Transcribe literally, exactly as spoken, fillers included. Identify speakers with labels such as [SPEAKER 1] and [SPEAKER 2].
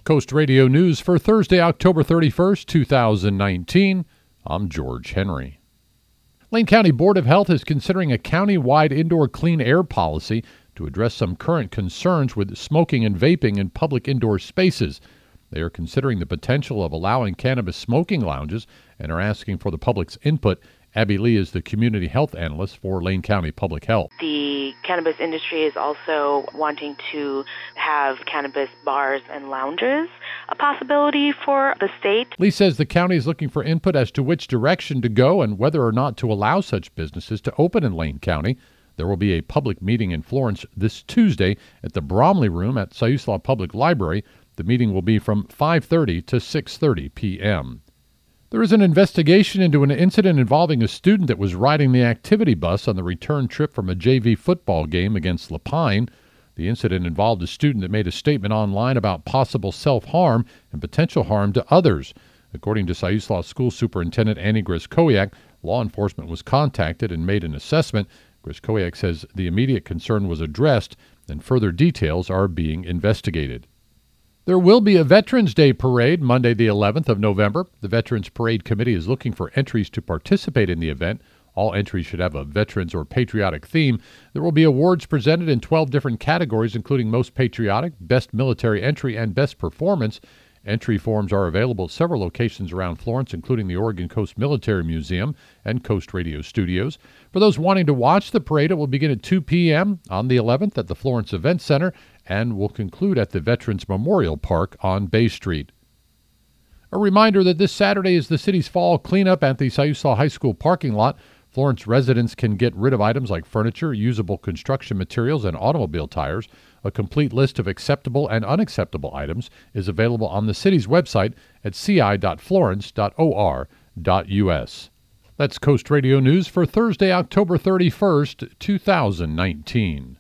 [SPEAKER 1] Coast Radio News for Thursday, October thirty-first, two thousand nineteen. I'm George Henry. Lane County Board of Health is considering a county-wide indoor clean air policy to address some current concerns with smoking and vaping in public indoor spaces. They are considering the potential of allowing cannabis smoking lounges and are asking for the public's input. Abby Lee is the community health analyst for Lane County Public Health.
[SPEAKER 2] The cannabis industry is also wanting to have cannabis bars and lounges a possibility for the state.
[SPEAKER 1] Lee says the county is looking for input as to which direction to go and whether or not to allow such businesses to open in Lane County. There will be a public meeting in Florence this Tuesday at the Bromley Room at Siuslaw Public Library. The meeting will be from five thirty to six thirty p.m. There is an investigation into an incident involving a student that was riding the activity bus on the return trip from a J V football game against Lapine. The incident involved a student that made a statement online about possible self-harm and potential harm to others. According to Siuslaw School Superintendent Annie Griskowiak, law enforcement was contacted and made an assessment. Griskowiak says the immediate concern was addressed and further details are being investigated. There will be a Veterans Day parade Monday the eleventh of November. The Veterans Parade Committee is looking for entries to participate in the event. All entries should have a veterans or patriotic theme. There will be awards presented in twelve different categories, including Most Patriotic, Best Military Entry, and Best Performance. Entry forms are available at several locations around Florence, including the Oregon Coast Military Museum and Coast Radio Studios. For those wanting to watch the parade, it will begin at two p.m. on the eleventh at the Florence Event Center and will conclude at the Veterans Memorial Park on Bay Street. A reminder that this Saturday is the city's fall cleanup at the Siuslaw High School parking lot. Florence residents can get rid of items like furniture, usable construction materials, and automobile tires. A complete list of acceptable and unacceptable items is available on the city's website at c i dot florence dot o r dot u s. That's Coast Radio News for Thursday, October thirty-first, two thousand nineteen.